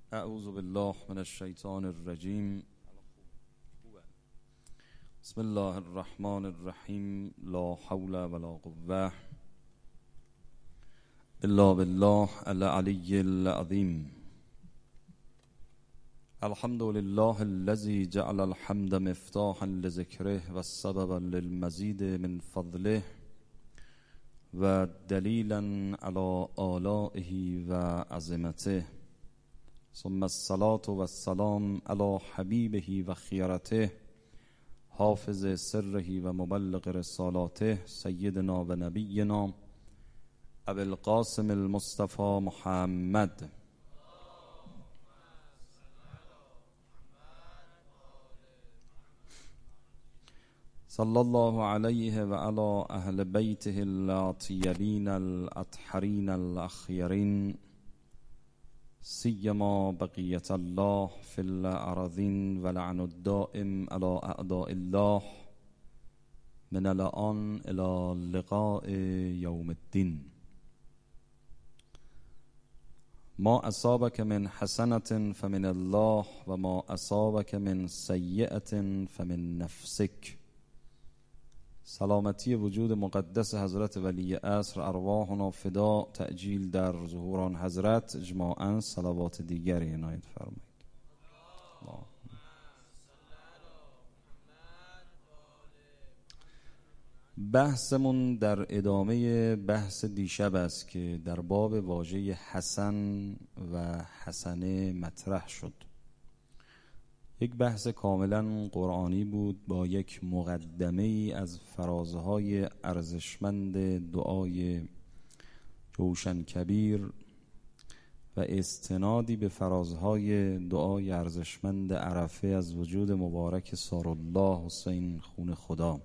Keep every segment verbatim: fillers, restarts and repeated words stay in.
اعوذ بالله من الشیطان الرجیم. بسم الله الرحمن الرحیم. لا حول ولا قوة الا بالله العلی العظیم. الحمد لله الذي جعل الحمد مفتاحا لذكره والسببا للمزيد من فضله ودليلا على آلائه وعظمته، ثم الصلاة والسلام على حبيبه وخيرته حافظ سره ومبلغ رسالاته سيدنا ونبينا أبي القاسم المصطفى محمد صلى الله عليه وعلى أهل بيته الطيبين الأطهرين الأخيرين، سيما بقية الله في الأراضين ولعن الدائم على أعداء الله من الآن إلى لقاء يوم الدين. ما أصابك من حسنة فمن الله وما أصابك من سيئة فمن نفسك. سلامتی وجود مقدس حضرت ولی عصر ارواحنا فدا، تعجیل در ظهوران حضرت. اجماعاً صلوات دیگری عنایت فرمایید. بحثمون در ادامه بحث دیشب است که در باب واژه حسن و حسنه مطرح شد. یک بحث کاملا قرآنی بود با یک مقدمه ای از فرازهای ارزشمند دعای جوشن کبیر و استنادی به فرازهای دعای ارزشمند عرفه از وجود مبارک سارالله حسین خون خدا.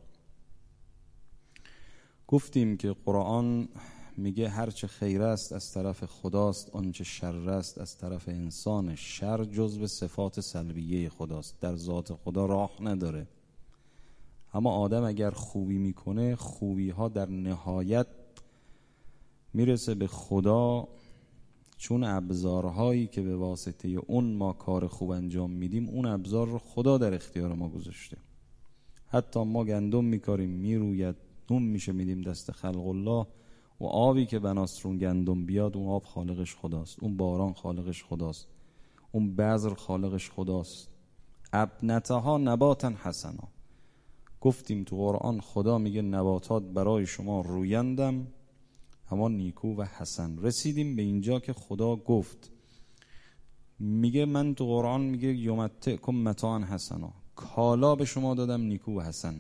گفتیم که قرآن میگه هرچه خیر است از طرف خداست، آنچه شر است از طرف انسان. شر جزو صفات سلبیه خداست، در ذات خدا راه نداره. اما آدم اگر خوبی میکنه، خوبی ها در نهایت میرسه به خدا، چون ابزارهایی که به واسطه اون ما کار خوب انجام میدیم، اون ابزار رو خدا در اختیار ما گذاشته. حتی ما گندم میکاریم میروید، نون میشه میدیم دست خلق الله، و آبی که بناست رو گندم بیاد، اون آب خالقش خداست، اون باران خالقش خداست، اون بذر خالقش خداست. ابنتها نباتا حسنا. گفتیم تو قرآن خدا میگه نباتات برای شما رویندم اما نیکو و حسن. رسیدیم به اینجا که خدا گفت، میگه من تو قرآن میگه یمتعکم متاعا حسنا، کالا به شما دادم نیکو و حسن.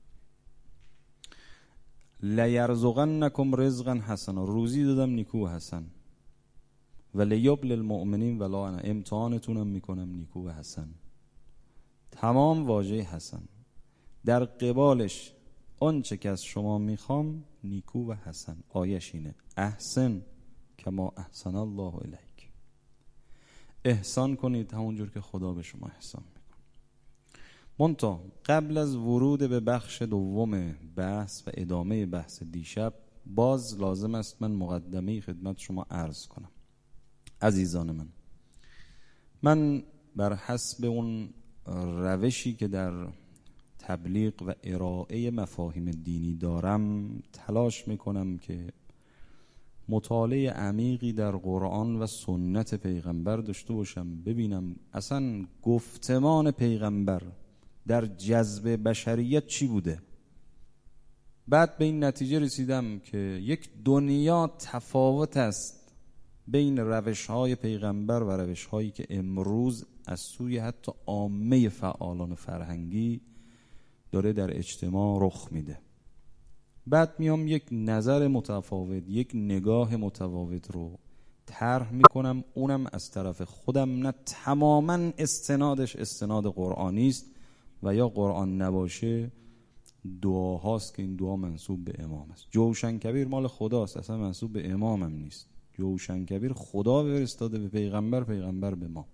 لیرزقنکم رزقا حسنا، روزی دادم نیکو و حسن. و لیبل المؤمنین ولا انا، امتحانتونم میکنم نیکو و حسن. تمام واژه حسن در قبالش آنچه که از شما میخوام نیکو و حسن. آیش اینه احسن کما احسن الله الیک، احسان کنید همونجور که خدا به شما احسان میکنه. منتها قبل از ورود به بخش دوم بحث و ادامه بحث دیشب، باز لازم است من مقدمه خدمت شما عرض کنم. عزیزان من، من بر حسب اون روشی که در تبلیغ و ارائه مفاهیم دینی دارم، تلاش میکنم که مطالعه عمیقی در قرآن و سنت پیغمبر داشته باشم، ببینم اصلا گفتمان پیغمبر در جذب بشریت چی بوده. بعد به این نتیجه رسیدم که یک دنیا تفاوت است بین روش‌های پیغمبر و روش‌هایی که امروز از سوی حتی عامه فعالان فرهنگی داره در اجتماع رخ میده. بعد میام یک نظر متفاوت، یک نگاه متفاوت رو طرح میکنم، اونم از طرف خودم، نه تماما استنادش استناد قرآنی است و یا قرآن نباشه دعاهاست که این دعا منسوب به امام است. جوشن کبیر مال خداست، اصلا منسوب به امامم نیست. جوشن کبیر خدا فرستاده به پیغمبر، پیغمبر به ما.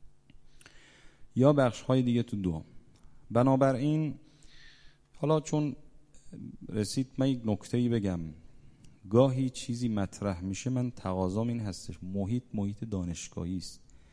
یا بخش های دیگه تو دعا. بنابراین حالا چون رسید من یک نکته‌ای بگم. گاهی چیزی مطرح میشه، من تقاضام این هستش، محیط محیط دانشگاهی است.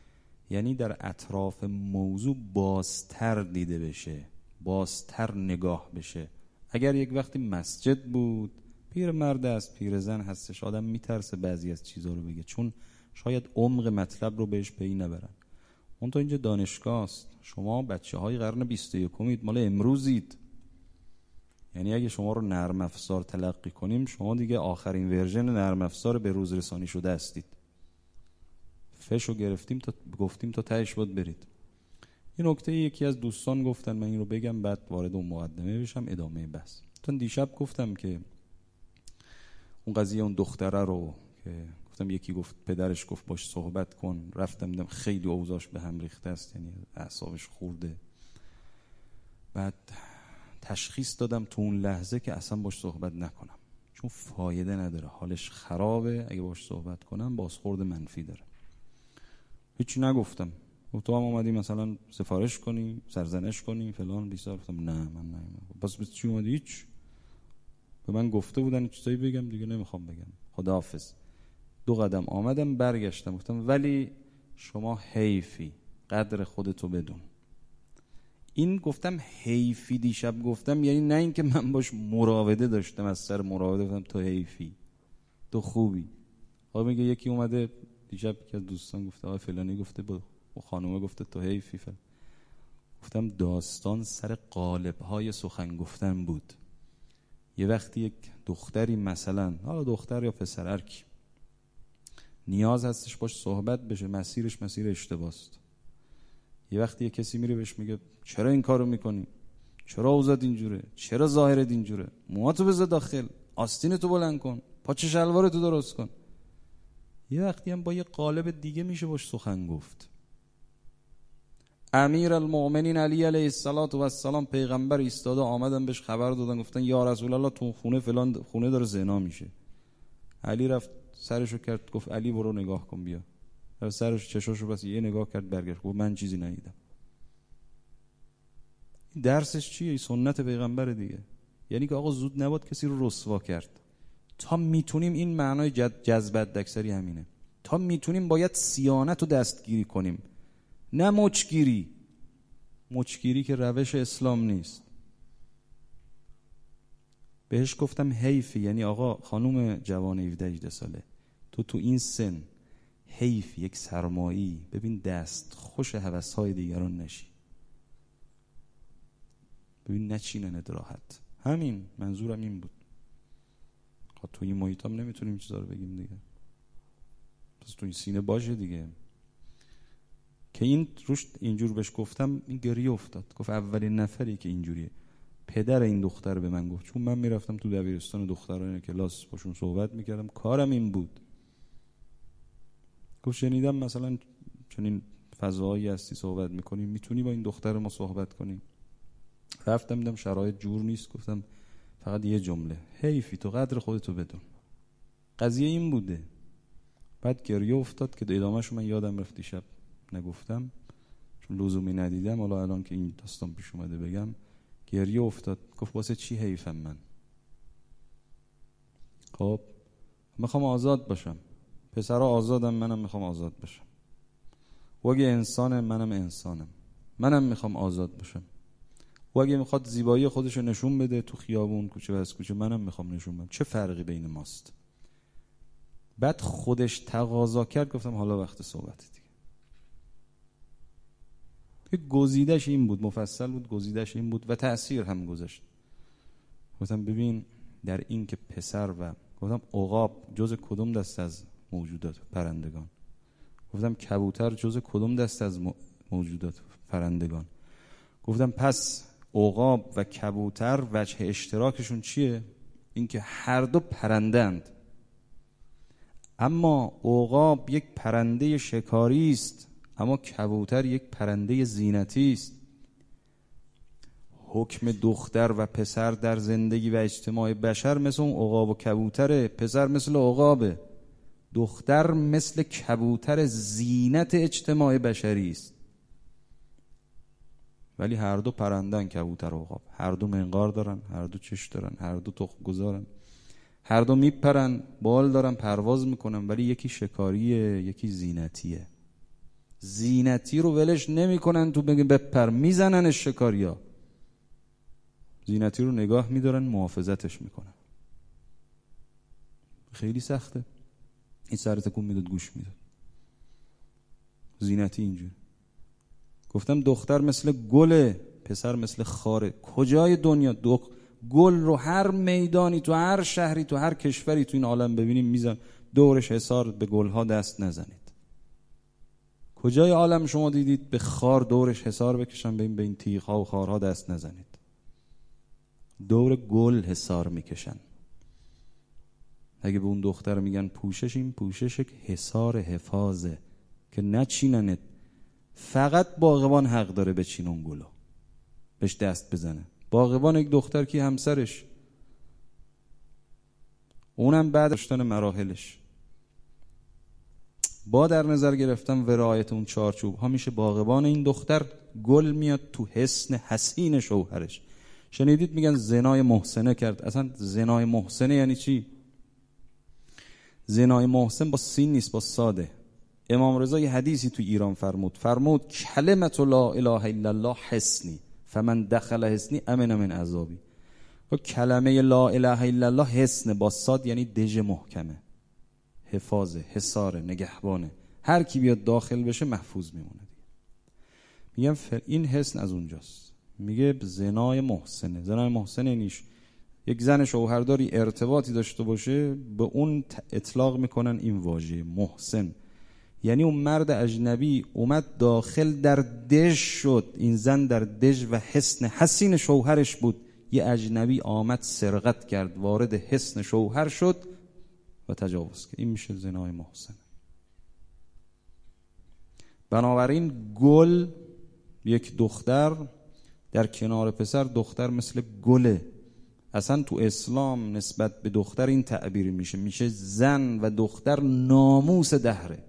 یعنی در اطراف موضوع بازتر دیده بشه، بازتر نگاه بشه. اگر یک وقتی مسجد بود، پیر مرد است، پیر زن هستش، آدم میترسه بعضی از چیزها رو بگه چون شاید عمق مطلب رو بهش پی نبرن. اون تو اینجا دانشگاه است، شما بچه های قرن بیست و یکمید، مال امروزید. یعنی اگه شما رو نرم افزار تلقی کنیم، شما دیگه آخرین ورژن نرم افزار به روز رسانی شده هستید. فشو گرفتیم تا گفتیم تا تهش بود برید. این نکته یکی از دوستان گفتن، من این رو بگم بعد وارد اون مقدمه بشم ادامه بحث. چون دیشب گفتم که اون قضیه اون دختره رو که گفتم یکی گفت پدرش گفت باش صحبت کن، رفتم دیدم خیلی اوضاعش به هم ریخته است، یعنی اعصابش خورده. بعد تشخیص دادم تو اون لحظه که اصلا باش صحبت نکنم، چون فایده نداره، حالش خرابه، اگه باش صحبت کنم بازخورد منفی داره. هیچی نگفتم. و تو هم اومدی مثلا سفارش کنی، سرزنش کنی فلان بیسار. گفتم نه من نه. پس به چی اومدی؟ هیچ. به من گفته بودن چیزایی بگم دیگه نمیخوام بگم. خداحافظ. دو قدم آمدم برگشتم گفتم ولی شما حیفی، قدر خودتو بدون. این گفتم حیفی دیشب گفتم، یعنی نه اینکه من باش مراوده داشتم، از سر مراوده گفتم تو حیفی، تو خوبی. آقا میگه یکی اومده دیشب که از دوستان گفته آقا فلانی گفته با خانومه گفته تو حیفی فلان. گفتم داستان سر قالب‌های سخن گفتن بود. یه وقتی یک دختری مثلا، حالا دختر یا پسر هر کی، نیاز هستش باش صحبت بشه، مسیرش مسیر اشتباست. یه وقتی یه کسی میره بهش میگه چرا این کارو میکنی؟ چرا اوضاعت اینجوره؟ چرا ظاهرت اینجوره؟ موهاتو بذار داخل، آستینتو بلند کن، پاچه شلوارتو درست کن. یه وقتی هم با یه قالب دیگه میشه باش سخن گفت. امیر المؤمنین علی علیه الصلاة و السلام پیغمبر ایستاده، آمدن بهش خبر دادن گفتن یا رسول الله تو خونه فلان خونه داره زنا میشه. علی رفت سرشو کرد گفت علی برو نگاه کن بیا. رفت سرش چشاشو بس یه نگاه کرد برگشت گفت من چیزی ندیدم. این درسش چیه؟ این سنت پیغمبر دیگه. یعنی که آقا زود نباد کسی رو رسوا کرد. تا میتونیم این معنای جذب اکثری همینه. تا میتونیم باید صیانت رو دستگیری کنیم، نه مچگیری. مچگیری که روش اسلام نیست. بهش گفتم حیفی، یعنی آقا خانوم جوان هفده هجده ساله، تو تو این سن حیف، یک سرمایی، ببین دست خوش هوس‌های دیگران نشی، ببین نچیننت راحت. همین منظورم این بود. خب تو این محیط هم نمیتونیم چیزا رو بگیم دیگه، پس تو این سینه باشه دیگه. که این روش اینجور بهش گفتم این گریه افتاد، گفت اولین نفری که اینجوریه پدر این دختر به من گفت، چون من میرفتم تو دبیرستان دختران کلاس باشون صحبت میکردم، کارم این بود. گفت شنیدم مثلا چنین فضایی هستی صحبت میکنی، میتونی با این دختر ما صحبت کنی؟ رفتم دیدم شرایط جور نیست، گفتم فقط یه جمله، حیفی، تو قدر خودتو بدون. قضیه این بوده. بعد گریه افتاد که ادامهشو من یادم رفت دیشب نگفتم چون لزومی ندیدم، حالا الان که این داستان پیش اومده بگم. گریه افتاد گفت واسه چی حیفم من؟ خب میخوام آزاد باشم، پسرها آزادم، منم میخوام آزاد باشم. و اگه انسانه منم انسانم، منم میخوام آزاد باشم. و اگه میخواد زیبایی خودشو نشون بده تو خیابون کوچه بس کوچه، منم میخوام نشون بدم. چه فرقی بین ماست؟ بعد خودش تقاضا کرد، گفتم حالا وقت صحبت دیگه. گزیدش این بود، مفصل بود، گزیدش این بود و تأثیر هم گذاشت. گفتم ببین در این که پسر و گفتم عقاب جز کدوم دست از موجودات پرندگان، گفتم کبوتر جز کدوم دست از موجودات پرندگان، گفتم پس عقاب و کبوتر وجه اشتراکشون چیه؟ این که هر دو پرندند. اما عقاب یک پرنده شکاری است، اما کبوتر یک پرنده زینتی است. حکم دختر و پسر در زندگی و اجتماع بشر مثل اون عقاب و کبوتره. پسر مثل عقابه، دختر مثل کبوتر زینت اجتماع بشری است. ولی هر دو پرندن، کبوتر و عقاب، هر دو منقار دارن، هر دو چش دارن، هر دو تخم گذارن، هر دو میپرن، بال دارن، پرواز میکنن، ولی یکی شکاریه یکی زینتیه. زینتی رو ولش نمیکنن تو بگه بپر، میزنن شکاریا. زینتی رو نگاه میدارن، محافظتش میکنن. خیلی سخته. این سر تکون میداد، گوش میداد. زینتی اینجور. گفتم دختر مثل گله، پسر مثل خاره. کجای دنیا دو گل رو هر میدانی، تو هر شهری، تو هر کشوری تو این عالم ببینیم میزن دورش حصار، به گلها دست نزنید. کجای عالم شما دیدید به خار دورش حصار بکشن، ببین به این تیغ‌ها و خارها دست نزنید. دور گل حصار میکشن. اگه به اون دختر میگن پوشش، این پوشش حصار حفاظه که نچیننت. فقط باغبان حق داره بچینه اون گلو، بهش دست بزنه. باغبان یک دختر کی؟ همسرش. اونم بعد داشتن مراحلش با در نظر گرفتم و رعایت اون چارچوب ها میشه باغبان این دختر. گل میاد تو حسن حسین شوهرش. شنیدید میگن زنای محسنه کرد. اصلا زنای محسنه یعنی چی؟ زنای محسن با سین نیست، با ساده. امام رضا یه حدیثی تو ایران فرمود فرمود کلمت لا اله الا الله حسنی فمن دخل حسنی امن من عذابی. و کلمه لا اله الا الله حسن با ساد یعنی دژ محکمه، حفاظه، حصاره، نگهبانه. هر کی بیاد داخل بشه محفوظ میمونه. میگم این حسن از اونجاست. میگه زنای محسنه. زنای محسنه نیش یک زن شوهرداری ارتباطی داشته باشه، به اون اطلاق میکنن این واژه محسن. یعنی اون مرد اجنبی اومد داخل در دژ شد، این زن در دژ و حسن حسین شوهرش بود. یه اجنبی آمد سرقت کرد، وارد حسن شوهر شد و تجاوز کرد. این میشه زنای محسن. بنابراین گل، یک دختر در کنار پسر، دختر مثل گله. اصلا تو اسلام نسبت به دختر این تعبیر میشه، میشه زن و دختر ناموس دهره.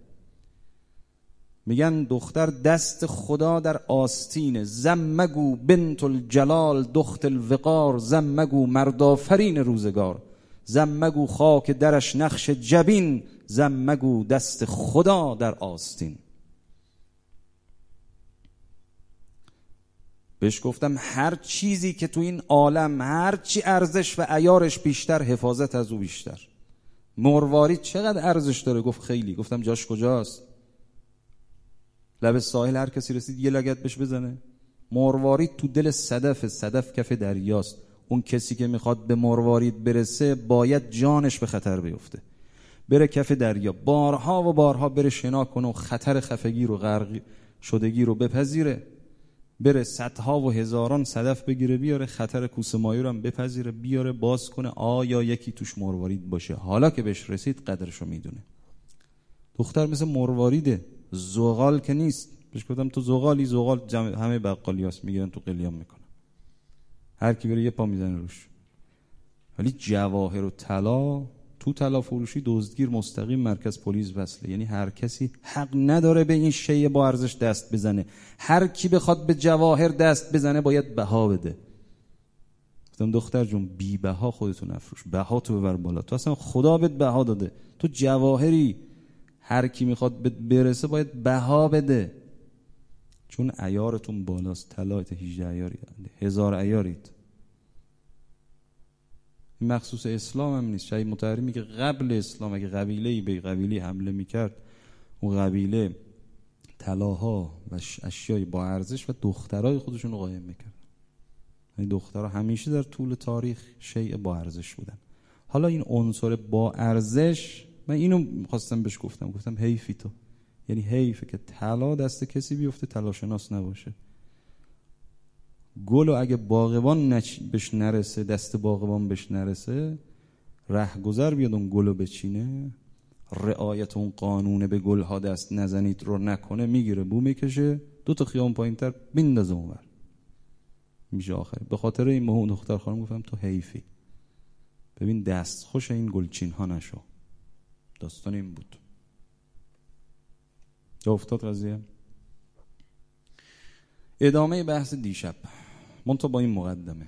میگن دختر دست خدا در آستینه. زن مگو بنت الجلال دخت الوقار، زن مگو مردآفرین روزگار. زن مگو خاک درش نقش جبین، زن مگو دست خدا در آستین. بهش گفتم هر چیزی که تو این عالم هر چی ارزش و عیارش بیشتر، حفاظت از او بیشتر. مروارید چقدر ارزش داره؟ گفت خیلی. گفتم جاش کجاست؟ لب ساحل هر کسی رسید یه لگد بهش بزنه. مروارید تو دل صدف، صدف کف دریاست. اون کسی که میخواد به مروارید برسه باید جانش به خطر بیفته، بره کف دریا، بارها و بارها بره شنا کنه و خطر خفگی رو، غرق شدگی رو بپذیره، بره صدها و هزاران صدف بگیره بیاره، خطر کوسه ماهی رو هم بپذیره بیاره باز کنه، آیا یکی توش مروارید باشه. حالا که بهش رسید قدرشو میدونه. دختر مثل مرواریده، زغال که نیست. بهش گفتم تو زغالی. زغال جمع همه بقالیاست، میگیرن تو قلیان میکنن، هر کی بره یه پا میزنه روش. ولی جواهر و طلا، تو طلا فروشی دزدگیر مستقیم مرکز پلیس وصله. یعنی هر کسی حق نداره به این شیء با ارزش دست بزنه. هر کی بخواد به جواهر دست بزنه باید بها بده. گفتم دختر جون بی بها خودتون نفروش، بها تو ببر بالا. تو اصلا خدا بهت بها داده، تو جواهری. هر کی میخواد بهت برسه باید بها بده، چون عیارتون بالاست. طلایت هجده عیاری، هزار عیارید. این مخصوص اسلام هم نیست. شاید مطهری میگه قبل اسلام اگه قبیله‌ای به قبیله حمله میکرد، اون قبیله طلاها و اشیای با ارزش و دخترای خودشون رو قایم میکرد. این دخترها همیشه در طول تاریخ شیء با ارزش بودن. حالا این عنصر با ارزش، من اینو می‌خواستم بهش گفتم گفتم حیفی تو. یعنی حیفه که طلا دست کسی بیفته طلا شناس نباشه. گلو اگه باغبان نچ... بهش نرسه، دست باغبان بهش نرسه، رهگذر بیاد اون گلو بچینه، رعایت اون قانون به گلها دست نزنید رو نکنه، میگیره بو میکشه دو تا خیام پایینتر بندازه اونور، میشه آخر. به خاطر این مهون دختر خانم گفتم تو حیفی. ببین دست خوش این گلچین ها نشو. داستان این بود. جا افتاد قضیه. ادامه بحث دیشب منتها با این مقدمه.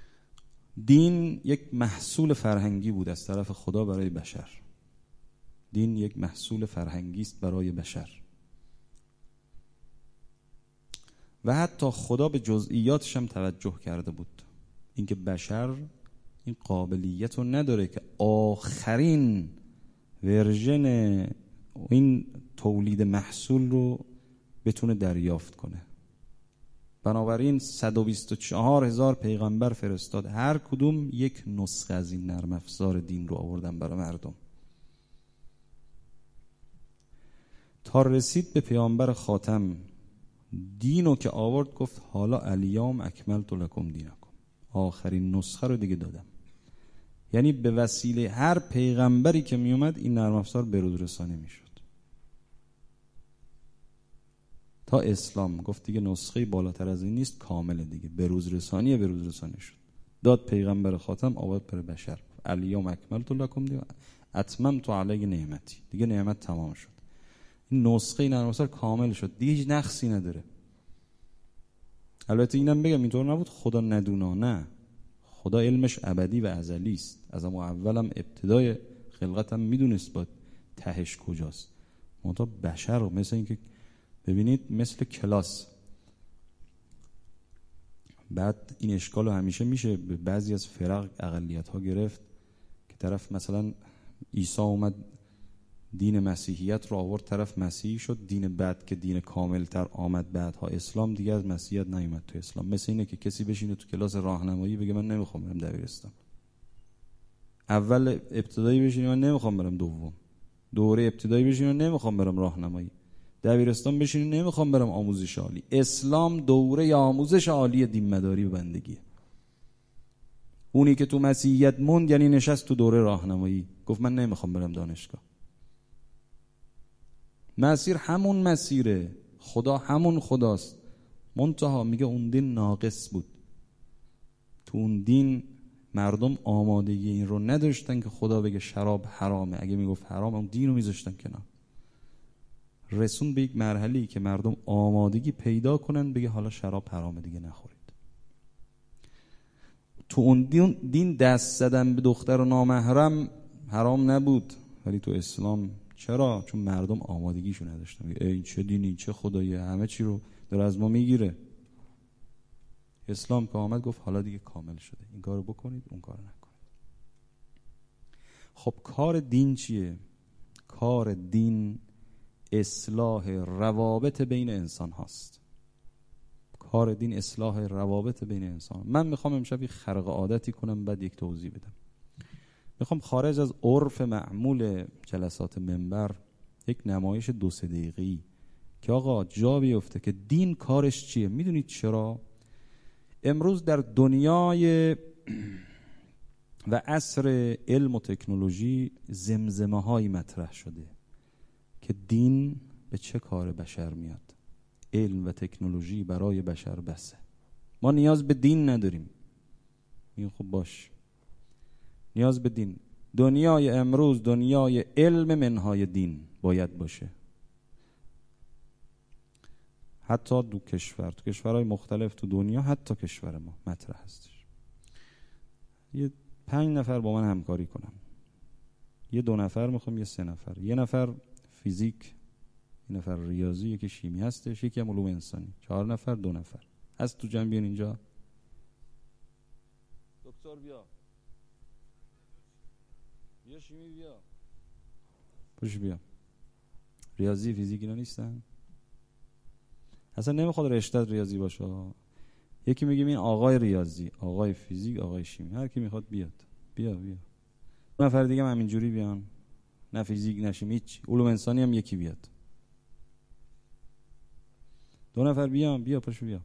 دین یک محصول فرهنگی بود از طرف خدا برای بشر. دین یک محصول فرهنگی است برای بشر. و حتی خدا به جزئیاتش هم توجه کرده بود، اینکه بشر این قابلیت رو نداره که آخرین ورژن این تولید محصول رو بتونه دریافت کنه. بنابراین صد و بیست و چهار هزار پیغمبر فرستاد، هر کدوم یک نسخه از این نرم افزار دین رو آوردن برای مردم، تا رسید به پیامبر خاتم. دینو که آورد گفت حالا الیوم اکملت لکم دینکم، آخرین نسخه رو دیگه دادم. یعنی به وسیله هر پیغمبری که می اومد این نرم افزار برود رسانی می شد تا اسلام. گفت دیگه نسخه بالاتر از این نیست، کامله دیگه، بروز رسانی بروز رسانی شد. داد پیغمبر خاتم، آورد بر بشر. الیوم اکملت لکم دینکم اتممت علیک نعمتی، دیگه نعمت تمام شد. این نسخه نرم افزار کامل شد، دیگه هیچ نقصی نداره. البته اینم بگم اینطور نبود خدا ندونا، نه، خدا علمش ابدی و ازلی است. از اما اولم ابتدای خلقتم میدونست با تهش کجاست. منتها بشر رو مثل این که ببینید مثل کلاس، بعد این اشکال رو همیشه میشه به بعضی از فرق اقلیت ها گرفت که طرف مثلا عیسی اومد دین مسیحیت رو آورد، طرف مسیحی شد، دین بعد که دین کامل تر آمد بعدها اسلام، دیگه از مسیحیت نیومد تو اسلام. مثل اینه که کسی بشینه تو کلاس راهنمایی بگه من نمیخوام برم دبیرستان، اول ابتدایی بشینه من نمیخوام برم دوم، دوره ابتدایی بشینه نمیخوام برم راهنمایی، دبیرستان بشینه نمیخوام برم آموزش عالی. اسلام دوره آموزش عالی دین مداری و بندگیه. اونی که تو مسیحیت موند یعنی نشست تو دوره راهنمایی، گفت من نمیخوام برم دانشگاه. مسیر همون مسیره، خدا همون خداست، منتها میگه اون دین ناقص بود. تو اون دین مردم آمادگی این رو نداشتن که خدا بگه شراب حرامه. اگه میگفت حرام اون دین رو میذاشتن کنار. رسون به یک مرحله‌ای که مردم آمادگی پیدا کنن بگه حالا شراب حرامه دیگه نخورید. تو اون دین, دین دست زدن به دختر و نامحرم حرام نبود، ولی تو اسلام چرا؟ چون مردم آمادگیشو نداشتن. این چه دینی، چه خداییه، همه چی رو داره از ما میگیره. اسلام که آمد گفت حالا دیگه کامل شده، این کارو بکنید اون کارو نکنید. خب کار دین چیه؟ کار دین اصلاح روابط بین انسان هاست. کار دین اصلاح روابط بین انسان. من میخوام امشب یک خرق عادتی کنم بعد یک توضیح بدم. میخوام خارج از عرف معمول جلسات منبر یک نمایش دو سه دقیقه‌ای که آقا جا بیفته که دین کارش چیه. میدونید چرا؟ امروز در دنیای و عصر علم و تکنولوژی زمزمه هایی مطرح شده که دین به چه کار بشر میاد. علم و تکنولوژی برای بشر بسه، ما نیاز به دین نداریم. این خب باش، نیاز به دین. دنیای امروز دنیای علم منهای دین باید باشه. حتی دو کشور، تو کشورهای مختلف تو دنیا، حتی کشور ما مطرح هستش. یه پنج نفر با من همکاری کنن، یه دو نفر میخوام، یه سه نفر، یه نفر فیزیک، یه نفر ریاضی، یکی شیمی هستش، یکی هم علوم انسانی. چهار نفر، دو نفر هست تو جمع. بیان اینجا. دکتر بیا، بیا شیمی بیا، پوش بیا. ریاضی فیزیک اینا نیستن؟ اصلا نمیخواد رشته ریاضی باشه. یکی میگیم این آقای ریاضی، آقای فیزیک، آقای شیمی، هر کی میخواد بیاد. بیا بیا. دو نفر دیگه هم همینجوری بیان، نه فیزیک نه شیمی، هیچ. علوم انسانی هم یکی بیاد. دو نفر بیان، بیا پاشو بیا.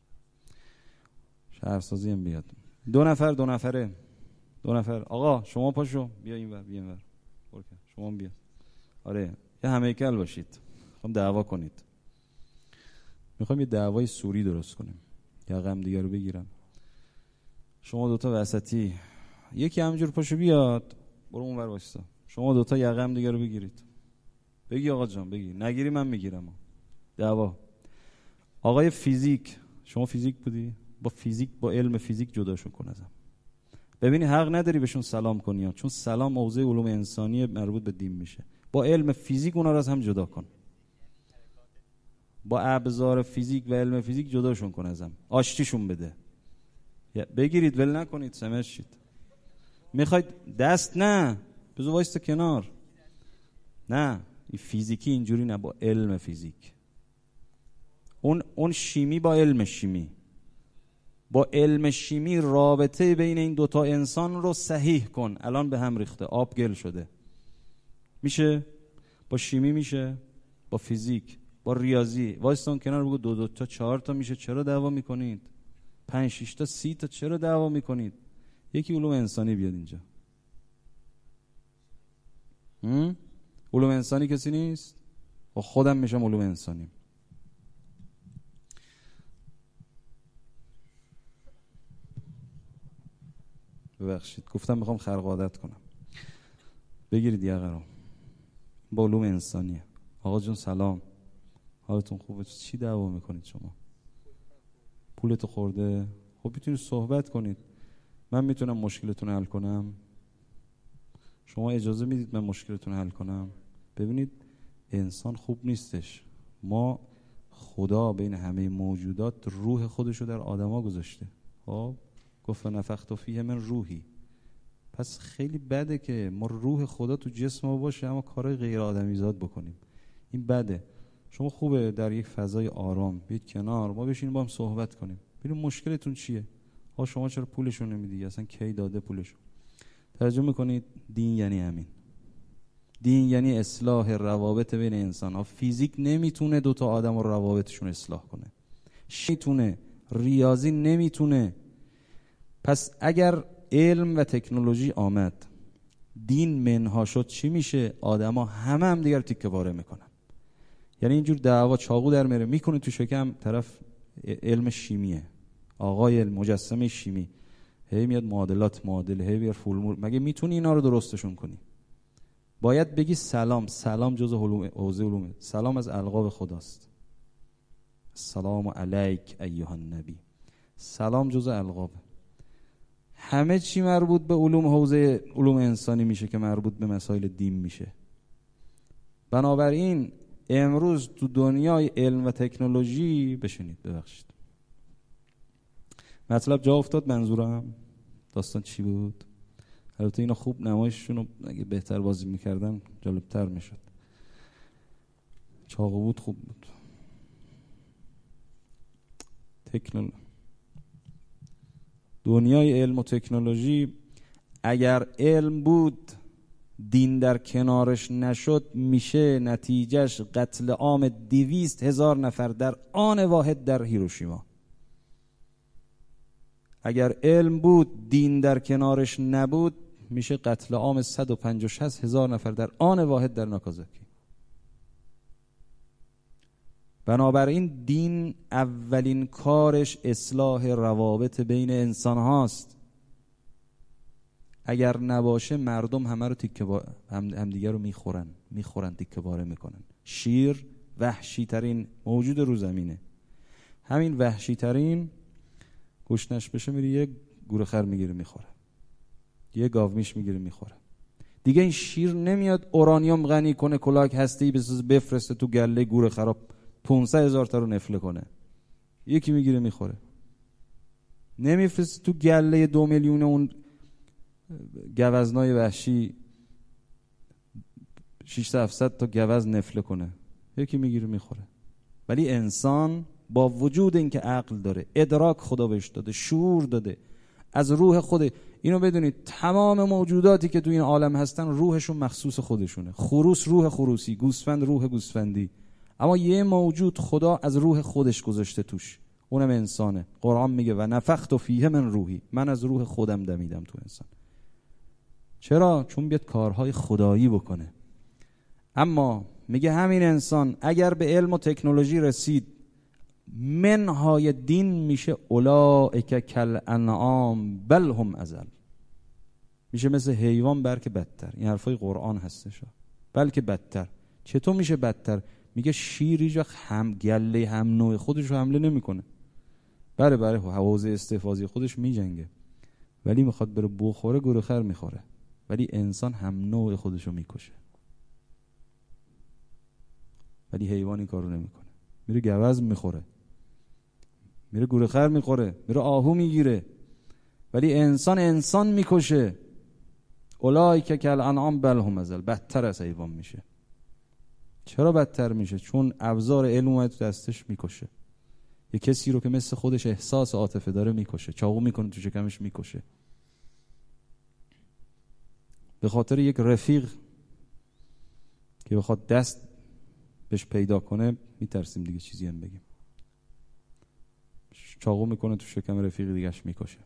شهرسازی هم بیاد. دو نفر دو نفره. دو نفر. آقا شما پاشو بیا اینور، بیا اینور. شما بیا. آره یه همه‌ایکل باشید. میخوام دعوا کنید. میخوام یه دعوای سوری درست کنیم. یقم دیگه رو بگیرم. شما دوتا وسطی، یکی همینجور پاشو بیاد، برو اونور وایسا. شما دوتا یقم دیگه رو بگیرید. بگی آقا جان، بگی. نگیری من میگیرم. دعوا. آقای فیزیک، شما فیزیک بودی؟ با فیزیک، با علم فیزیک جداشون کن ازم. ببینی حق نداری بهشون سلام کنی، چون سلام موضوع علوم انسانی مربوط به دین میشه. با علم فیزیک اونا رو از هم جدا کن، با ابزار فیزیک و علم فیزیک جداشون کن از هم، آشتیشون بده، بگیرید ول نکنید، سمش شید. میخواید دست نه بذار وایسته کنار، نه این فیزیکی اینجوری نه، با علم فیزیک. اون اون شیمی با علم شیمی، با علم شیمی رابطه بین این دوتا انسان رو صحیح کن. الان به هم ریخته، آب گل شده. میشه با شیمی، میشه با فیزیک، با ریاضی. وایستون کنار بگو دو دو تا چهار تا میشه، چرا دعوا میکنید؟ پنج شش تا سی تا چرا دعوا میکنید؟ یکی علوم انسانی بیاد اینجا. هم؟ علوم انسانی کسی نیست؟ و خودم میشم علوم انسانی. ببخشید گفتم میخوام خرق عادت کنم. بگیرید یه قرار با علوم انسانیه. آقا جون سلام، حالتون خوبه؟ چی دعوا میکنید شما؟ پولتو خورده؟ خب میتونید صحبت کنید، من میتونم مشکلتون حل کنم، شما اجازه میدید من مشکلتون حل کنم. ببینید انسان خوب نیستش. ما خدا بین همه موجودات روح خودشو در آدما گذاشته. خب گفت نفخت فیه من روحی. پس خیلی بده که ما روح خدا تو جسم ما باشه اما کارهای غیر آدمیزاد بکنیم. این بده. شما خوبه در یک فضای آرام بیاید کنار، ما بشینیم با هم صحبت کنیم، ببینیم مشکلتون چیه. ها شما چرا پولشو نمیدی؟ اصلا کی داده پولشو؟ ترجمه کنید دین یعنی همین. دین یعنی اصلاح روابط بین انسان ها. فیزیک نمیتونه دوتا آدم رو روابطشون اصلاح کنه، نمیتونه، ریاضی نمیتونه. پس اگر علم و تکنولوژی آمد، دین منها شد، چی میشه؟ آدما همه هم دیگر تیکه پاره میکنن. یعنی اینجور دعوا چاقو در میره میکنه تو شکم، طرف علم شیمیه، آقای مجسمه شیمی، هی میاد معادلات معادله، هی بیار فرمول. مگه میتونی اینا رو درستشون کنی؟ باید بگی سلام. سلام جزء علوم، حوزه علومه. سلام از القاب خداست. سلام علیک ایها النبی. سلام جزء القاب. همه چی مربوط به علوم حوزه علوم انسانی میشه که مربوط به مسائل دین میشه. بنابراین امروز تو دنیای علم و تکنولوژی، بشینید ببخشید مطلب جا افتاد، منظورم داستان چی بود؟ البته اینا خوب نمایششون رو اگه بهتر بازی میکردن جالبتر میشد. چاقو بود خوب بود. تکنولوژی، دنیای علم و تکنولوژی، اگر علم بود دین در کنارش نشد، میشه نتیجهش قتل عام دویست هزار نفر در آن واحد در هیروشیما. اگر علم بود دین در کنارش نبود، میشه قتل عام صد و پنجاه و شش هزار نفر در آن واحد در ناکازاکی. بنابراین دین اولین کارش اصلاح روابط بین انسان هاست. اگر نباشه مردم همه رو تیکه با هم همدیگه رو میخورن میخورن تیکه پاره میکنن. شیر وحشی ترین موجود رو زمینه. همین وحشی ترین گوشتش بشه میره یه گورخر میگیره میخوره، یه گاومیش میگیره میخوره. دیگه این شیر نمیاد اورانیوم غنی کنه، کلاک هستی بسازه بفرسته تو گله گورخرا پانصد هزار تا رو نفله کنه. یکی میگیره میخوره. نمیفرسته تو گله دو میلیون اون گوزنای وحشی ششصد هفتصد تا گوز نفله کنه. یکی میگیره میخوره. ولی انسان با وجود اینکه عقل داره، ادراک خدا بهش داده، شعور داده، از روح خود، اینو بدونید تمام موجوداتی که تو این عالم هستن روحشون مخصوص خودشونه. خروس روح خروسی، گوسفند روح گوسفندی، اما یه موجود خدا از روح خودش گذاشته توش، اونم انسانه. قرآن میگه و نفخت فیه من روحی، من از روح خودم دمیدم تو انسان. چرا؟ چون بیاد کارهای خدایی بکنه. اما میگه همین انسان اگر به علم و تکنولوژی رسید، منهای دین میشه اولئک کالانعام بل هم اضل، میشه مثل حیوان بلکه بدتر. این حرفای قرآن هستش. بلکه بدتر. چطور میشه بدتر؟ میگه شیر هیچ وقت هم گله هم نوع خودش رو حمله نمیکنه. بله بله حوزه استحفاظی خودش میجنگه، ولی میخواد بره بخوره گورخر میخوره. ولی انسان هم نوع خودش رو میکشه. ولی حیوان این کارو نمیکنه. میره گوزن میخوره، میره گورخر میخوره، میره آهو میگیره. ولی انسان انسان میکشه. اولئک کالانعام بل هم اضل، بدتر از حیوان میشه. چرا بدتر میشه؟ چون ابزار علم اومد تو دستش میکشه. یه کسی رو که مثل خودش احساس عاطفه داره میکشه، چاقو میکنه تو شکمش میکشه. به خاطر یک رفیق که بخواد دست بهش پیدا کنه میترسیم دیگه چیزی هم بگیم. چاقو میکنه تو شکم رفیق دیگهش میکشه.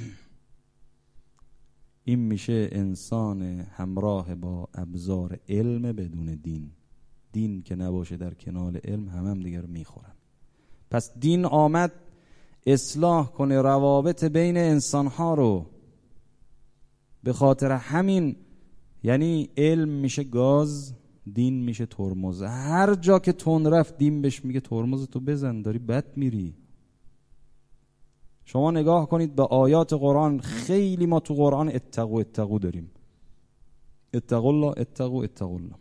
این میشه انسان همراه با ابزار علم بدون دین. دین که نباشه در کنار علم هم هم دیگر میخورن. پس دین آمد اصلاح کنه روابط بین انسانها رو. به خاطر همین یعنی علم میشه گاز، دین میشه ترمز. هر جا که تون رفت دین بهش میگه ترمز تو بزن، داری بد میری. شما نگاه کنید به آیات قرآن، خیلی ما تو قرآن اتقو اتقو داریم. اتقو الله اتقو اتقو الله.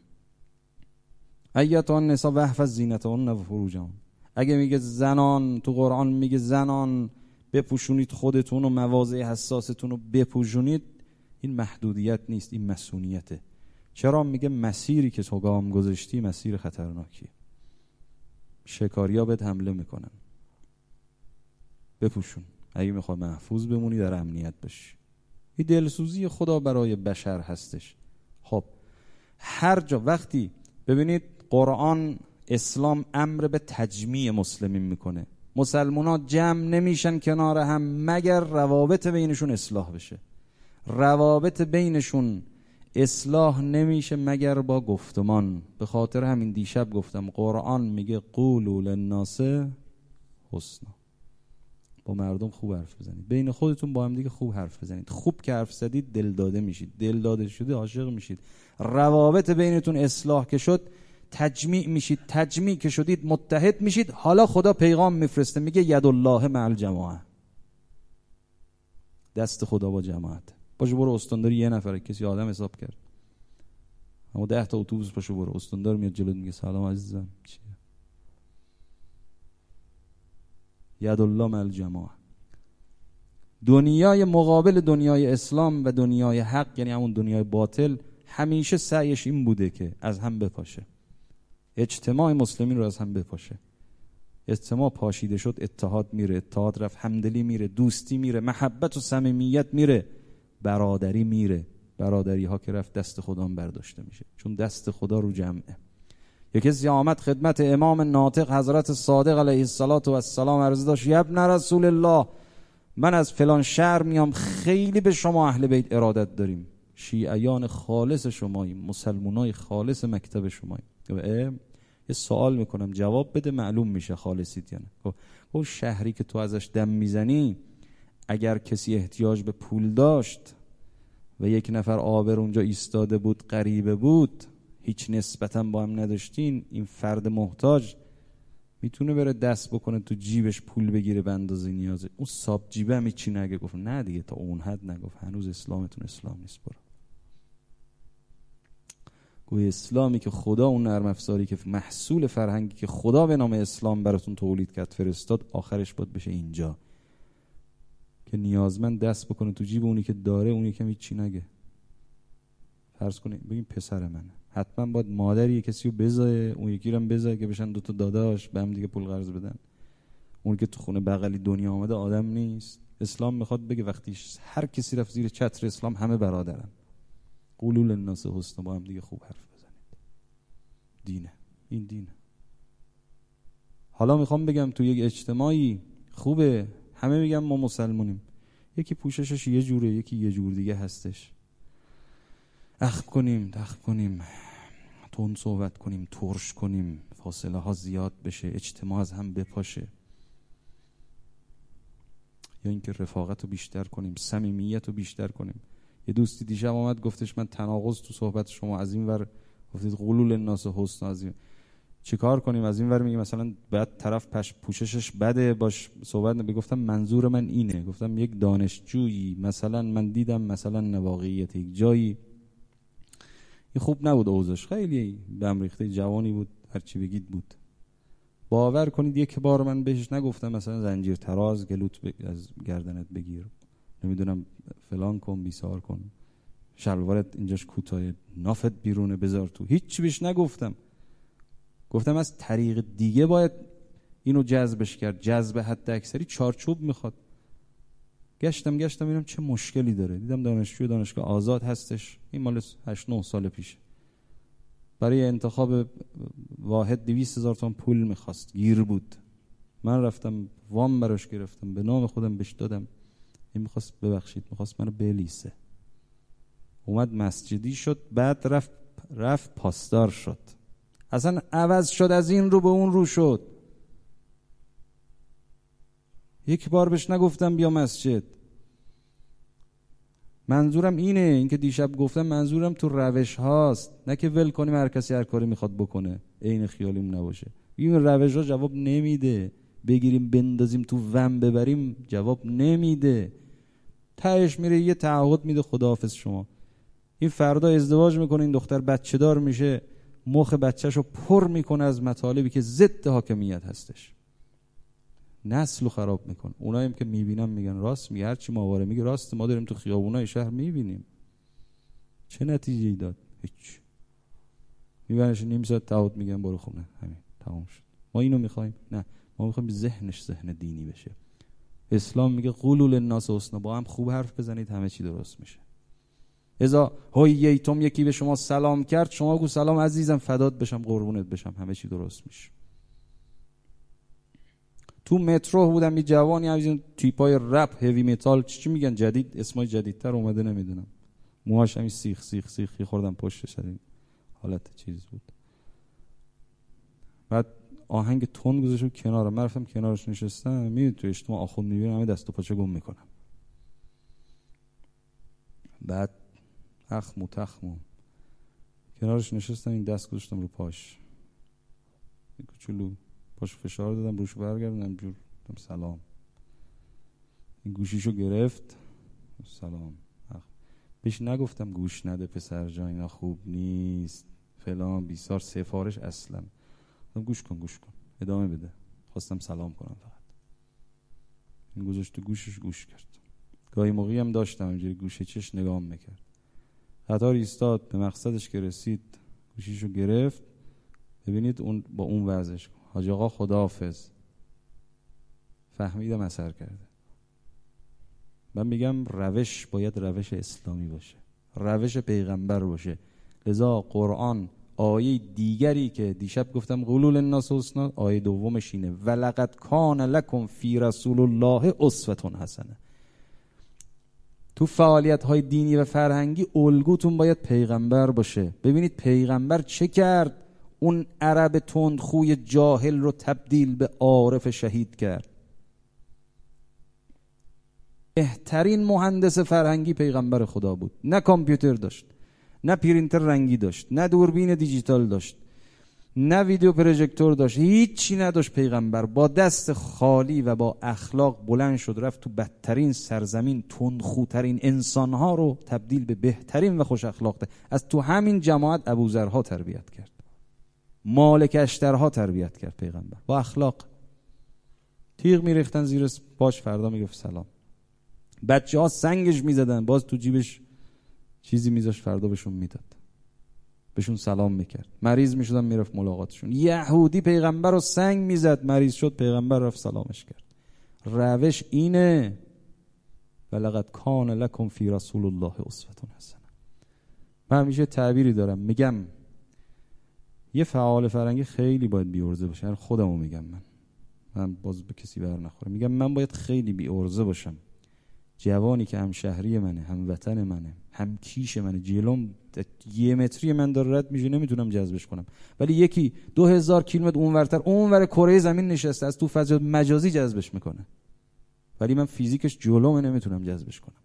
ایتان نساء واحفظ زینتهن و فروجهن. اگه میگه زنان، تو قرآن میگه زنان بپوشونید خودتون و مواضع حساستون رو بپوشونید، این محدودیت نیست، این مسئولیته. چرا؟ میگه مسیری که تو گام گذاشتی مسیر خطرناکیه، شکاریا بهت حمله میکنن. بپوشون اگه میخوای محفوظ بمونی، در امنیت باشی. این دلسوزی خدا برای بشر هستش. خب هر جا وقتی ببینید قرآن اسلام امر به تجمیع مسلمین میکنه، مسلمان‌ها جمع نمیشن کنار هم مگر روابط بینشون اصلاح بشه. روابط بینشون اصلاح نمیشه مگر با گفتمان. به خاطر همین دیشب گفتم قرآن میگه قولوا للناس حسنا. با مردم خوب حرف بزنید، بین خودتون با هم دیگه خوب حرف بزنید. خوب که حرف زدید دل داده میشید، دل داده شده عاشق میشید. روابط بینتون اصلاح که شد تجمیع میشید، تجمیع که شدید متحد میشید. حالا خدا پیغام میفرسته میگه ید الله مع الجماعه، دست خدا با جماعت. باشه برو استانداری یه نفره، کسی آدم حساب کرد، اما ده تا اتوبوس پاشو برو. استاندار میاد جلوت میگه سلام عزیزم چیه؟ ید الله مع الجماعه. دنیای مقابل دنیای اسلام و دنیای حق، یعنی همون دنیای باطل، همیشه سعیش این بوده که از هم بپاشه، اجتماع مسلمین رو از هم بپاشه. اجتماع پاشیده شد اتحاد میره، اتحاد رفت همدلی میره، دوستی میره، محبت و صمیمیت میره، برادری میره. برادری ها که رفت دست خدا هم برداشته میشه، چون دست خدا رو جمعه. یک کسی آمد خدمت امام ناطق حضرت صادق علیه السلام عرض داشت یا ابن رسول الله، من از فلان شهر میام، خیلی به شما اهل بیت ارادت داریم، شیعیان خالص شماییم، مسلمانای خالص مکتب شماییم. یه سوال میکنم جواب بده، معلوم میشه خالصیت یا نه. اون شهری که تو ازش دم میزنی، اگر کسی احتیاج به پول داشت و یک نفر آبر اونجا ایستاده بود، غریبه بود، هیچ نسبتا با هم نداشتین، این فرد محتاج میتونه بره دست بکنه تو جیبش پول بگیره به اندازه نیازه. اون ساب جیبه هم هیچی نگه، گفت نه دیگه تا اون حد نگفت، هنوز اسلامتون اسلام نیست. برو گوی اسلامی که خدا، اون نرم افزاری که محصول فرهنگی که خدا به نام اسلام براتون تولید کرد فرستاد، آخرش باید بشه اینجا که نیازمند دست بکنه تو جیب اونی که داره، اون یکم هیچی نگه. فرض کنید بگیم پسر منه، حتما باید مادری کسی رو بذاره، اون یکی رو هم بذاره که بشن دوتا داداش به هم دیگه پول قرض بدن. اون که تو خونه بغلی دنیا آمده آدم نیست. اسلام میخواد بگه وقتی هر کسی رفت زیر چتر اسلام همه برادرن. قولوا للناس حسنا، با هم دیگه خوب حرف بزنید. دینه، این دینه. حالا میخوام بگم تو یک اجتماعی خوبه، همه میگم ما مسلمونیم، یکی پوششش یه جوره، یکی یه جور دیگه هستش. اخم کنیم، دخم کنیم، تون صحبت کنیم، ترش کنیم، فاصله ها زیاد بشه، اجتماع از هم بپاشه، یا اینکه رفاقت رو بیشتر کنیم، صمیمیت رو بیشتر کنیم. یه دوستی دیشب آمد گفتش من تناقض تو صحبت شما، از این ور گفتید قولوا للناس حسنا، از این چیکار کنیم؟ از این ور میگه مثلا بعد طرف پش پوششش بده باش صحبت نمی. گفتم منظور من اینه، گفتم یک دانشجویی مثلا من دیدم مثلا نواقعیت یک جایی این خوب نبود، اوضاعش خیلی به هم ریخته، جوانی بود هر چی بگید بود. باور کنید یک بار من بهش نگفتم مثلا زنجیر تراز گلوت ب... از گردنت بگیر، نمیدونم فلان کن بیسار کن، شلوارت اینجاش کوتاه، نافت بیرونه بذار تو، هیچ چی بهش نگفتم. گفتم از طریق دیگه باید اینو جذبش کرد. جذب حد اکثری چارچوب میخواد. گشتم گشتم ببینم چه مشکلی داره. دیدم دانشجوی دانشگاه آزاد هستش، این مال هشت نه سال پیشه، برای انتخاب واحد دویست هزار تومان پول میخواست، گیر بود. من رفتم وام براش گرفتم، به نام خودم بهش دادم. این میخواست ببخشید میخواست منو بلیسه. اومد مسجدی شد، بعد رفت رفت پاسدار شد. اصلا عوض شد، از این رو به اون رو شد. یک بار بهش نگفتم بیا مسجد. منظورم اینه، این که دیشب گفتم منظورم تو روش هاست، نه که ول کنیم هر کسی هر کاری میخواد بکنه، عین خیالیم نباشه. این روش ها جواب نمیده. بگیریم بندازیم تو وم ببریم جواب نمیده. تهش میره یه تعهد میده خداحافظ شما. این فردا ازدواج میکنه، این دختر بچه دار میشه، مخ بچهشو پر میکنه از مطالبی که ضد حاکمیت هستش، نسلو خراب میکنه. اوناییم که میبینم میگن راست میگه، هرچی ماواره میگه راست، ما داریم تو خیابونای شهر میبینیم. چه نتیجه‌ای داد؟ هیچ. میبرنش نیم ساعت تعهد میگن برو خونه، همین تمام شد. ما اینو میخوایم؟ نه، ما میخوایم ذهنش ذهن دینی بشه. اسلام میگه قولوا للناس حسنا، با هم خوب حرف بزنید همه چی درست میشه. اذا هوییتم، یکی به شما سلام کرد شما گو سلام عزیزم فدات بشم قربونت بشم، همه چی درست میشه. تو مترو بودم یه جوانی از این تیپای رپ هیوی متال چی میگن جدید، اسمای جدیدتر اومده نمیدونم، موهاش همین سیخ سیخ سیخی خوردم پشتش، این حالت چیز بود. بعد آهنگ تون گذاشت کنارم، من رفتم کنارش نشستم. میبینی تو اجتماع آخوند میبینم همه دست و پاچه گم میکنم. بعد اخمو تخمو کنارش نشستم، این دست گذاشتم رو پاش، این کوچولو پاش فشار دادم روش برگردم جور سلام. این گوشیشو گرفت سلام. بهش نگفتم گوش نده پسر جان اینا خوب نیست فلان بیسار سفارش، اصلا گوش کن گوش کن ادامه بده. خواستم سلام کنم فقط. این گذاشت تو گوشش گوش کرد. گاهی موقعی هم داشتم اینجوری گوشه چش نگام میکرد. قطار ایستاد، به مقصدش که رسید گوشیشو گرفت. ببینید اون با اون وضعش حاج آقا خداحافظ. فهمیدم اثر کرده. من میگم روش باید روش اسلامی باشه، روش پیغمبر باشه. لذا قرآن آیه دیگری که دیشب گفتم قولوا للناس حسنا، آیه دومش اینه ولقد کان لکم فی رسول الله اسوة حسنه. تو فعالیت های دینی و فرهنگی الگوتون باید پیغمبر باشه. ببینید پیغمبر چه کرد، اون عرب تندخوی جاهل رو تبدیل به عارف شهید کرد. بهترین مهندس فرهنگی پیغمبر خدا بود. نه کامپیوتر داشت، نه پرینتر رنگی داشت، نه دوربین دیجیتال داشت، نه ویدیو پروژکتور داشت، هیچی نداشت. پیغمبر با دست خالی و با اخلاق بلند شد رفت تو بدترین سرزمین، تندخوترین انسانها رو تبدیل به بهترین و خوش اخلاق ده. از تو همین جماعت ابوذرها تربیت کرد، مالک اشترها تربیت کرد پیغمبر با اخلاق. تیغ میریختن زیر پاش، فردا میگفت سلام. بچه ها سنگش میزدن، باز تو جیبش چیزی میذاشت، فردا بهشون میداد، بهشون سلام میکرد. مریض میشدن میرفت ملاقاتشون. یهودی پیغمبر رو سنگ میزد، مریض شد پیغمبر رفت سلامش کرد. روش اینه ولقد کان لکم فی رسول الله اسوة حسنه. من همیشه تعبیری دارم، میگم یه فعال فرهنگی خیلی باید بی‌عرضه باشه. خودمو میگم، من من باز به کسی بر نخوره، میگم من باید خیلی بی‌عرضه باشم. جوانی که هم شهری منه، هم وطن منه، هم کیش منه، جلوم یه متری من داره رد میشه نمیتونم جذبش کنم، ولی یکی دو هزار کیلومتر اونورتر اونور کره زمین نشسته از تو فضا مجازی جذبش میکنه، ولی من فیزیکش جلومه نمیتونم جذبش کنم.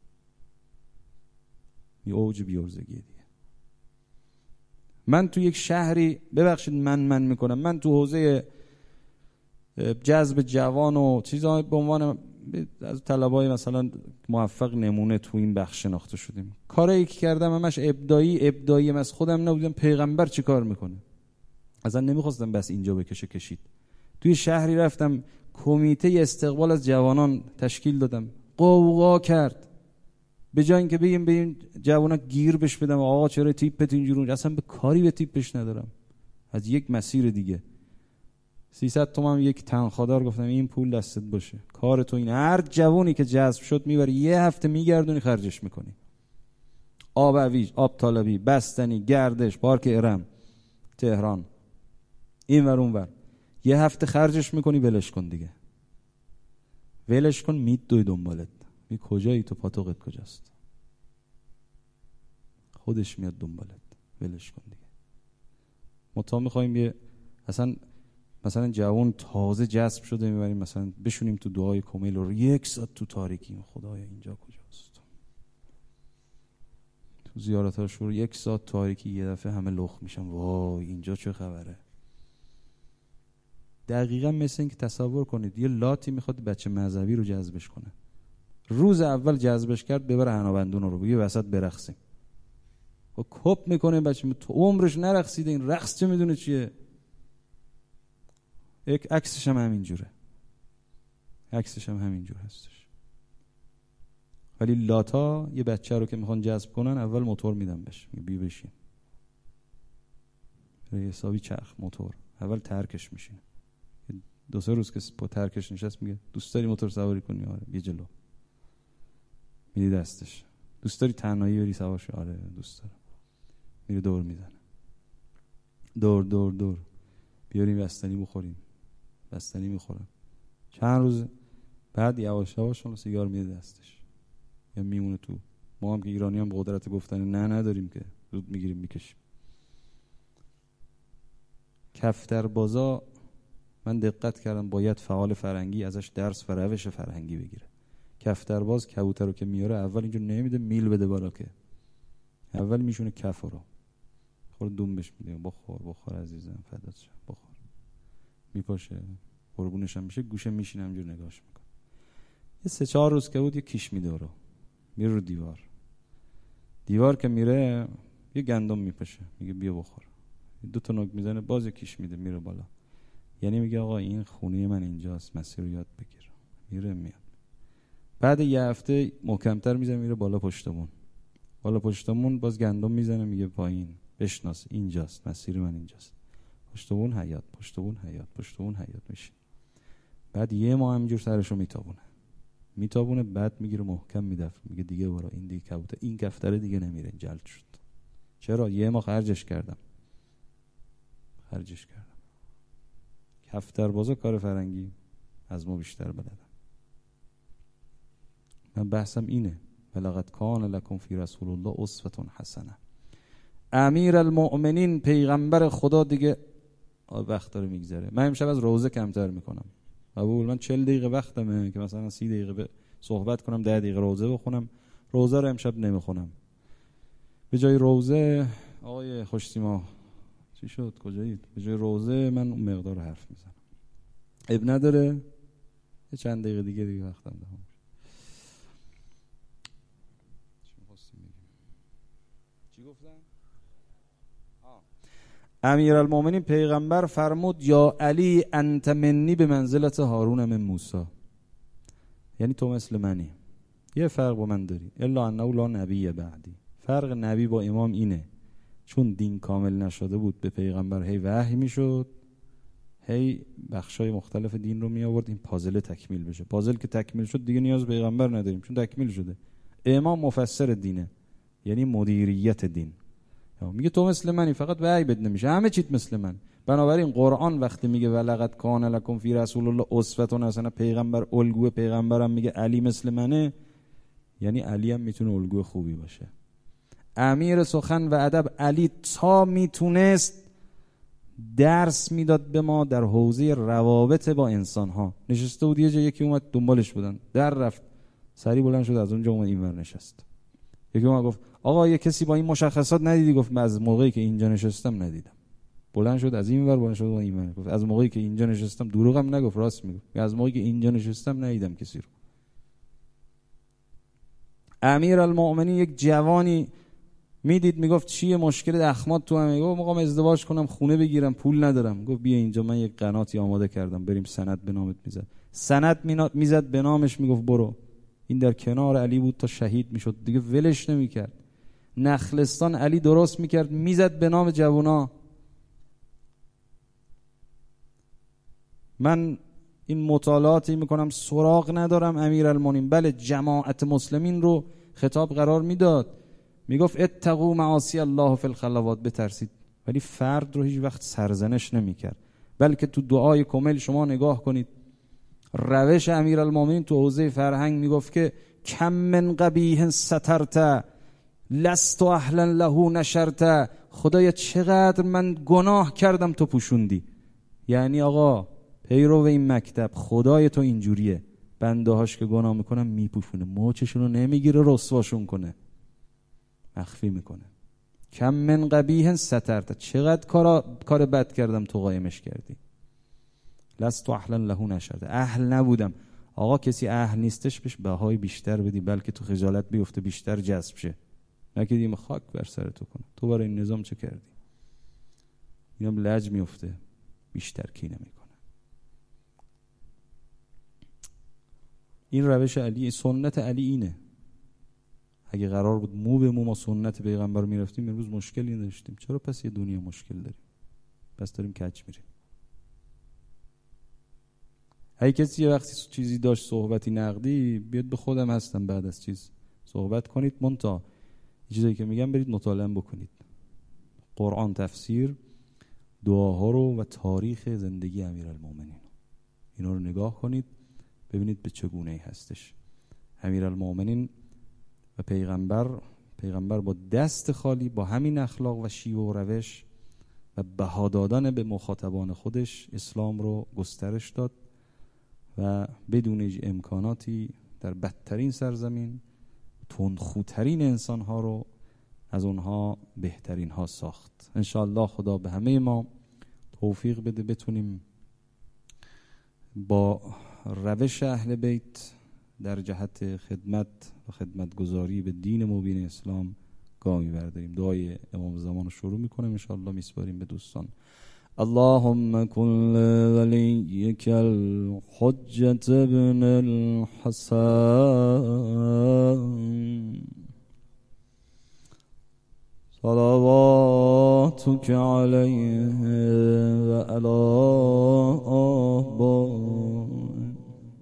یه اوج بی‌عرضگی دیگه. من تو یک شهری، ببخشید من من میکنم، من تو حوزه جذب جوان و چیزا به عنوان از طلبای مثلا موفق نمونه تو این بخش شناخته شدیم. کاری که کردم همش ابداعی ابداعی از خودم نبودم. پیغمبر چی کار میکنه؟ اصلا نمیخواستم بس اینجا بکشه، کشید. توی شهری رفتم کمیته استقبال از جوانان تشکیل دادم، قوقا کرد. به جای اینکه بگیم به این جوانا گیر بش بدم آقا چرا تیپت اینجوری، اصلا به کاری به تیپش ندارم. از یک مسیر دیگه سیصد تومن یک تنخوادار گفتم این پول دستت باشه، کار تو این. هر جوانی که جذب شد میبری یه هفته میگردونی خرجش میکنی. آب اویج، آب طالبی، بستنی، گردش، پارک ارم، تهران، این ور اون ور، یه هفته خرجش میکنی، ولش کن دیگه. ولش کن، میدوی دنبالت. می کجایی تو، پاتوقت کجاست؟ خودش میاد دنبالت، ولش کن دیگه. ما تا میخوایم یه اصلا مثلا جوان تازه جذب شده میبریم مثلا بشونیم تو دعای کمیل رو یک ساعت تو تاریکی، خدایا اینجا کجاست؟ تو زیارت ها شروع یک ساعت تاریکی، یه دفعه همه لخ میشن وای اینجا چه خبره. دقیقا مثل این که تصور کنید یه لاتی میخواد بچه مذهبی رو جذبش کنه، روز اول جذبش کرد ببره حنابندون رو بگه وسط برقصیم، و کپ میکنه بچه تو عمرش نرقصیده، این رقص چه میدونه چیه. یک عکسش هم همینجوره، عکسش هم همینجور هستش. ولی لاتا یه بچه رو که میخوان جذب کنن اول موتور میدن بهش، میگه بی بشین، یه حسابی چرخ موتور، اول ترکش میشینه. دو سه روز که با ترکش نشست میگه دوست داری موتور سواری کنی؟ آره. یه جلو میدی دستش. دوست داری تنهایی بری سوار شی؟ آره دوست دارم. میره دور میزنه، دور دور دور، بیاریم بستنی بخوریم، بستنی میخورم. چند روز بعد یواش یواش اون سیگار میده دستش یا میمونه تو. ما هم که ایرانی هم قدرت گفتن نه نداریم که، زود میگیریم میکشیم. کفتر بازا من دقت کردم باید فعال فرهنگی ازش درس و روش فرهنگی بگیره. کفتر باز کبوتر رو که میاره اول اینجور نمیده میل بده بالا، که اول میشونه کف رو خورد دوم بهش میده بخور بخور عزیزم فدات شم بخور، میپاشه قربونش هم میشه، گوشه میشینه همجور نگاهش میکنه. یه سه چهار روز که بود یه کیش میده رو میره رو دیوار، دیوار که میره یه گندم میپاشه میگه بیا بخور، دو تا نوک میزنه باز یه کیش میده میره بالا. یعنی میگه آقا این خونه من اینجاست، مسیر رو یاد بگیر. میره میاد. بعد یه هفته محکمتر میزنه میره بالا پشتمون، بالا پشتمون باز گندم میزنه میگه پایین بشناس اینجاست، مسیر من اینجاست. پشتمون حیات، پشتمون حیات، پشتمون حیات میشه. بعد یه ماه همینجور سرشو میتابونه میتابونه بعد میگیره محکم میدفع میگه دیگه برو، این دیگه کبوتر این کفتره دیگه نمیره. جلد شد. چرا؟ یه ماه خرجش کردم خرجش کردم. کفتر بازا کار فرنگی از ما بیشتر بلدن. من بحثم اینه ولقد کان لکم فی رسول الله اسوة حسنه. امیر المؤمنین پیغمبر خدا دیگه وقت داره میگذره. من امشب از روزه کمتر میکنم. قبول، من چهل دقیقه وقتمه که مثلا سی دقیقه صحبت کنم، ده دقیقه روزه بخونم. روزه رو امشب نمیخونم. به جای روزه آقای خوش‌سیما چی شد؟ کجایید؟ به جای روزه من اون مقدار حرف میزنم. اب نداره. یه چند دقیقه دیگه دیگه وقتم دارم. چی می‌خواستیم بگیم؟ چی گفتم؟ امیرالمومنین پیغمبر فرمود یا علی انت منی به منزلت هارون من موسی. یعنی تو مثل منی، یه فرق با من داری، الا انه لا نبی بعدی. فرق نبی با امام اینه چون دین کامل نشده بود به پیغمبر هی وحی میشد، هی بخشای مختلف دین رو می آورد این پازل تکمیل بشه. پازل که تکمیل شد دیگه نیاز به پیغمبر نداریم چون تکمیل شده. امام مفسر دینه، یعنی مدیریت دین. میگه تو مثل منی فقط وحی بد نمیشه، همه چیت مثل من. بنابراین قرآن وقتی میگه ولقد کان لکم فی رسول الله اسوة حسنه، پیغمبر الگوی پیغمبرم میگه علی مثل منه، یعنی علی هم میتونه الگوی خوبی باشه. امیر سخن و ادب علی تا میتونست درس میداد به ما در حوزه روابط با انسان ها. نشسته بود یه جا، یکی اومد دنبالش بودن، در رفت، سری بلند شد از اونجا اومد اینور نشست. یکی اومد گفت آقا یه کسی با این مشخصات ندیدی؟ گفت از موقعی که اینجا نشستم ندیدم. بلند شد از این ور بلند شد اون ور، گفت از موقعی که اینجا نشستم، دروغم نگفت راست میگفت، از موقعی که اینجا نشستم ندیدم کسی رو. امیر المؤمنین یک جوانی میدید میگفت چیه مشکل اخمات تو هم؟ گفت میخوام ازدواج کنم، خونه بگیرم، پول ندارم. گفت بیا اینجا من یک قناتی آماده کردم، بریم سند به نامت میزد. سند میزد به نامش، میگفت برو. این در کنار علی بود تا شهید میشد، دیگه ولش نمیکرد. نخلستان علی درست میکرد، میزد به نام جوونا. من این مطالعاتی میکنم، سراغ ندارم امیرالمومنین بله جماعت مسلمین رو خطاب قرار میداد، میگفت اتقوا معاصی الله فی الخلوات، بترسید، ولی فرد رو هیچ وقت سرزنش نمیکرد. بلکه تو دعای کامل شما نگاه کنید روش امیرالمومنین تو حوزه فرهنگ، میگفت که کم من قبیح سترت لست اهلا له نشرت، خدایا چقدر من گناه کردم تو پوشوندی. یعنی آقا پیرو این مکتب، خدای تو اینجوریه، بنده هاش که گناه میکنن میپوشونه، موچشون رو نمیگیره رسواشون کنه، مخفی میکنه. کم من قبیح سترت، چقدر کار کار بد کردم تو قایمش کردی. لست اهلا له نشرت، اهل نبودم. آقا کسی اهل نیستش بهش بهای بیشتر بدی، بلکه تو خجالت بیفته، بیشتر جذب شه، نه که دیگه خاک بر سر تو کنه، تو برای این نظام چه کردی. اینم لج میفته، بیشتر کی نمیکنه. این روش علی، سنت علی اینه. اگه قرار بود مو به مو ما سنت پیغمبر میرفتیم امروز مشکلی نداشتیم. چرا پس یه دنیا مشکل داریم؟ پس داریم کج میریم. اگه کسی یه وقتی چیزی داشت صحبتی نقدی، بیاد به خودم هستم بعد از چیز صحبت کنید، منتها چیزایی که میگم برید مطالعه بکنید، قرآن، تفسیر، دعاها رو و تاریخ زندگی امیرالمومنین، اینا رو نگاه کنید ببینید به چگونه‌ای هستش. امیرالمومنین و پیغمبر پیغمبر با دست خالی با همین اخلاق و شیوه و روش و بها دادن به مخاطبان خودش اسلام رو گسترش داد و بدون امکاناتی در بدترین سرزمین تندخوترین انسان ها رو از اونها بهترین ها ساخت. انشاءالله خدا به همه ما توفیق بده بتونیم با روش اهل بیت در جهت خدمت و خدمتگزاری به دین مبین اسلام گامی برداریم. دعای امام زمان رو شروع میکنیم، انشاءالله میسپاریم به دوستان. اللهم كن وليك الحجة ابن الحسن صلواتك عليه وعلى آبائه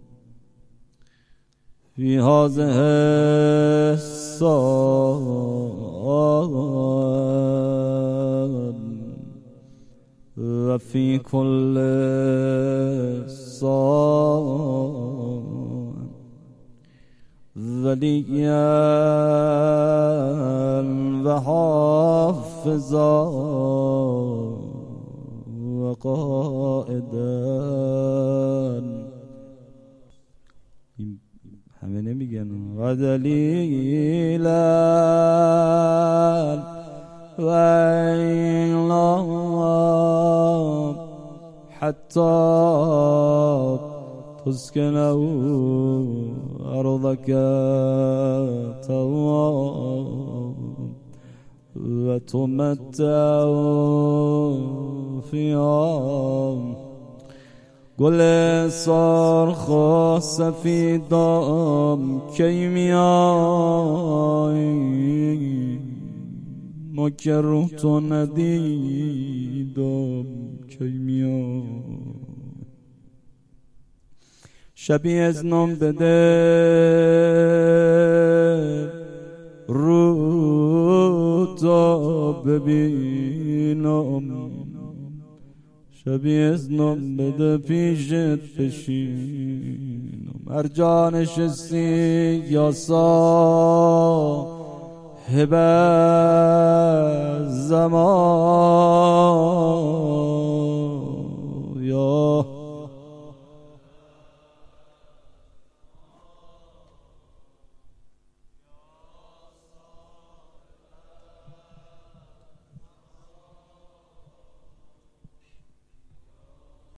في هذه الساعة وفي كل ساعة وليا وحافظا وقائدا. همه نمیگن و دلیلا و ایلا حتی تسکنه ارضك طوعا و تمتع فيها گل سرخ و سفیدم کی میایی، ما که روح تو ندیدم کی میایی. شبی از نام بده رو تا ببینم، شبی از نام بده پیشت بشینم. هر جا نشستی یا صاحب زمان